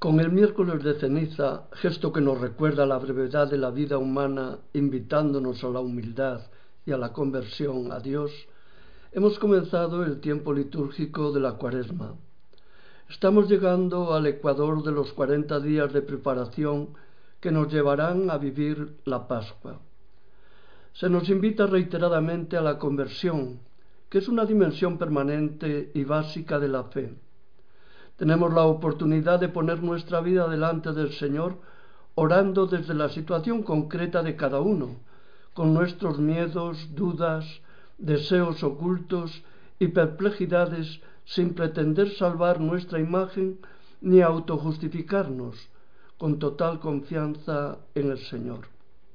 Con el miércoles de ceniza, gesto que nos recuerda la brevedad de la vida humana, invitándonos a la humildad y a la conversión a Dios, hemos comenzado el tiempo litúrgico de la Cuaresma. Estamos llegando al ecuador de los 40 días de preparación que nos llevarán a vivir la Pascua. Se nos invita reiteradamente a la conversión, que es una dimensión permanente y básica de la fe. Tenemos la oportunidad de poner nuestra vida delante del Señor, orando desde la situación concreta de cada uno, con nuestros miedos, dudas, deseos ocultos y perplejidades, sin pretender salvar nuestra imagen ni autojustificarnos, con total confianza en el Señor.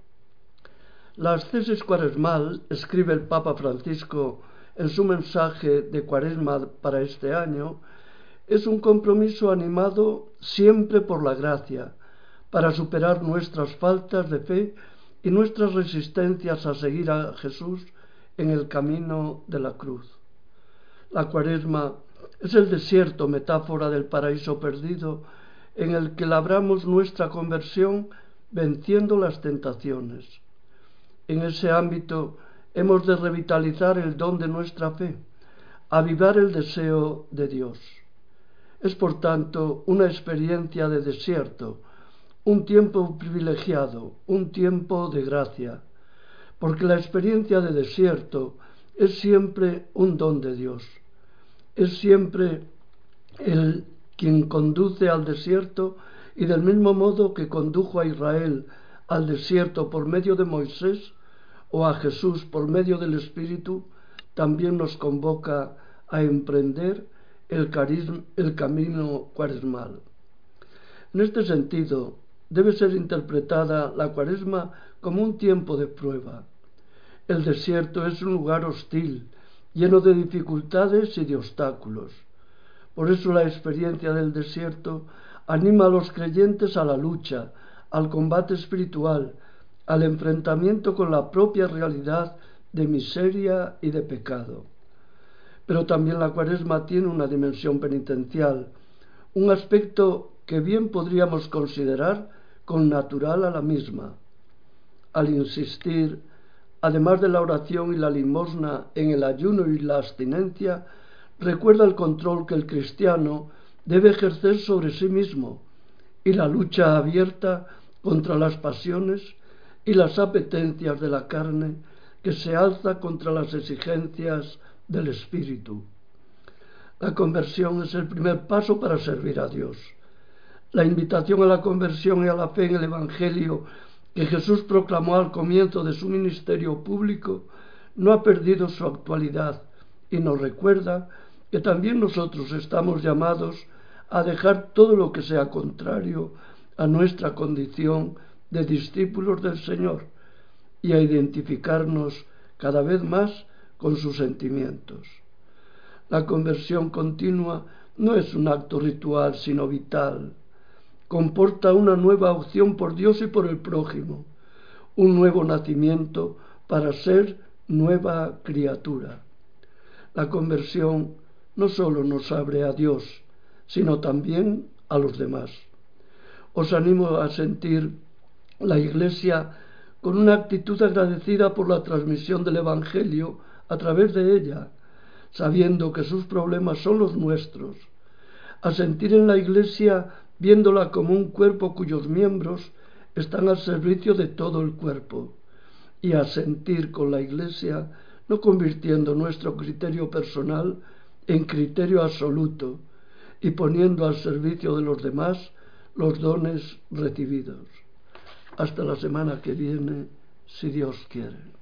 La ascesis cuaresmal, escribe el Papa Francisco en su mensaje de Cuaresma para este año, es un compromiso animado siempre por la gracia, para superar nuestras faltas de fe y nuestras resistencias a seguir a Jesús en el camino de la cruz. La Cuaresma es el desierto, metáfora del paraíso perdido, en el que labramos nuestra conversión venciendo las tentaciones. En ese ámbito hemos de revitalizar el don de nuestra fe, avivar el deseo de Dios. Es por tanto una experiencia de desierto, un tiempo privilegiado, un tiempo de gracia, porque la experiencia de desierto es siempre un don de Dios. Es siempre Él quien conduce al desierto, y del mismo modo que condujo a Israel al desierto por medio de Moisés o a Jesús por medio del Espíritu, también nos convoca a emprender el camino cuaresmal. En este sentido, debe ser interpretada la Cuaresma como un tiempo de prueba. El desierto es un lugar hostil, lleno de dificultades y de obstáculos. Por eso la experiencia del desierto anima a los creyentes a la lucha, al combate espiritual, al enfrentamiento con la propia realidad de miseria y de pecado. Pero también la Cuaresma tiene una dimensión penitencial, un aspecto que bien podríamos considerar connatural a la misma. Al insistir, además de la oración y la limosna, en el ayuno y la abstinencia, recuerda el control que el cristiano debe ejercer sobre sí mismo y la lucha abierta contra las pasiones y las apetencias de la carne que se alza contra las exigencias del Espíritu. La conversión es el primer paso para servir a Dios. La invitación a la conversión y a la fe en el Evangelio que Jesús proclamó al comienzo de su ministerio público no ha perdido su actualidad y nos recuerda que también nosotros estamos llamados a dejar todo lo que sea contrario a nuestra condición de discípulos del Señor y a identificarnos cada vez más con sus sentimientos. La conversión continua no es un acto ritual, sino vital. Comporta una nueva opción por Dios y por el prójimo, un nuevo nacimiento para ser nueva criatura. La conversión no solo nos abre a Dios, sino también a los demás. Os animo a sentir la Iglesia con una actitud agradecida por la transmisión del Evangelio a través de ella, sabiendo que sus problemas son los nuestros, a sentir en la Iglesia viéndola como un cuerpo cuyos miembros están al servicio de todo el cuerpo, y a sentir con la Iglesia no convirtiendo nuestro criterio personal en criterio absoluto y poniendo al servicio de los demás los dones recibidos. Hasta la semana que viene, si Dios quiere.